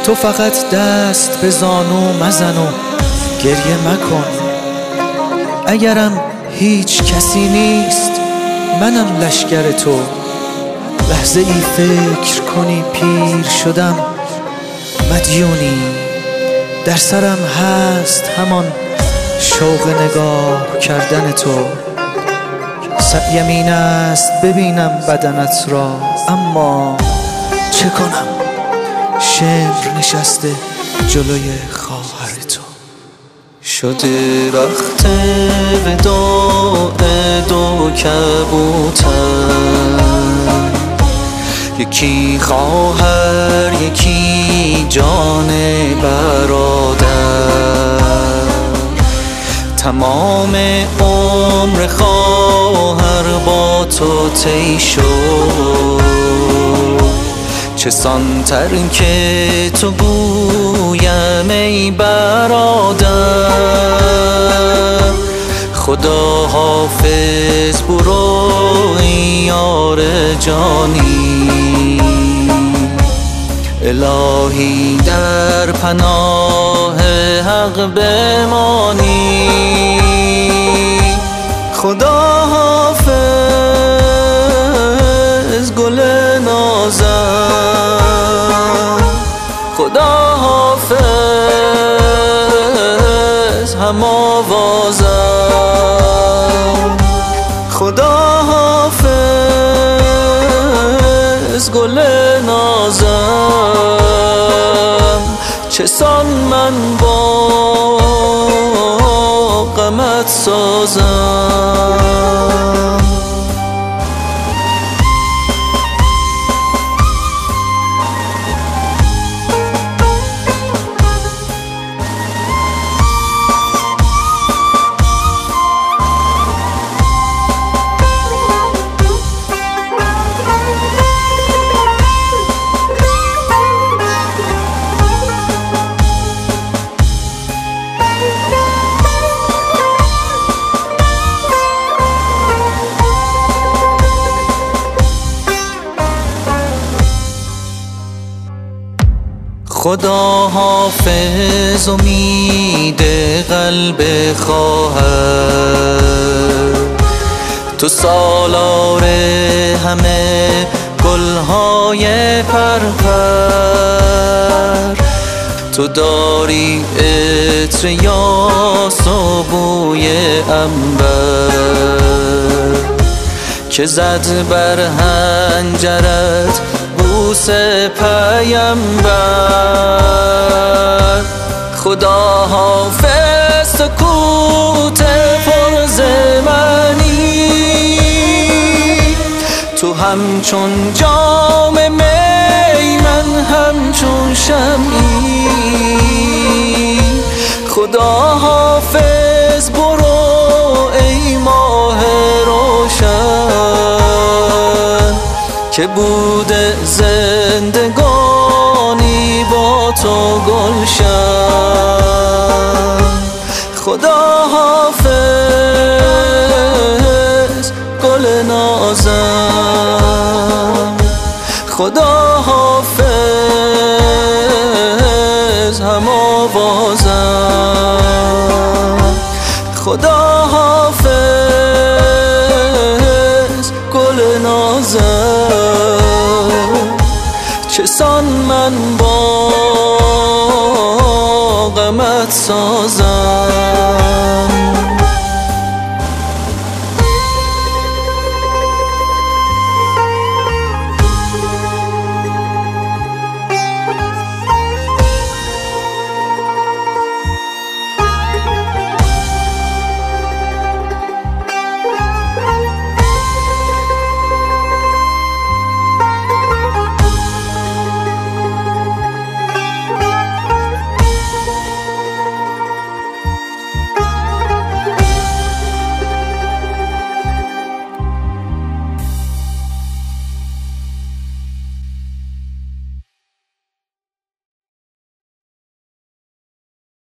تو فقط دست به زانو مزن و گریه مکن. اگرم هیچ کسی نیست منم لشکر تو. لحظه ای فکر کنی پیر شدم مدیونی. در سرم هست همان شوق نگاه کردن تو. سعیم این است ببینم بدنت را، اما چه کنم شمر نشسته جلوی خواهر تو. شده وقت وداع دو کبوتر، یکی خواهر یکی جان برادر. تمام عمر خواهر با تو طی شد، چه سانتر که تو گویم ای برادر. خدا حافظ برو ای یار جانی، الهی در پناه حق بمانی. خدا حافظ گل نازم، خدا حافظ هم آوازم. خدا حافظ گل نازم، چه سان من با غمت سازم. خدا حافظ امید قلب خواهر، تو سالار همه گلهای پرپر. تو داری عطر یاس و بوی عنبر، که زد بر حنجرت بوس پیمبر. خدا حافظ سکوت پر زمانی، تو همچون جام می من همچون شمعی. خدا حافظ برو ای ماه روشن، که بوده زندگانی با تو گلشن. خدا حافظ گل نازم، خدا حافظ هم آوازم. خدا حافظ گل نازم، چه سان من با غمت سازم.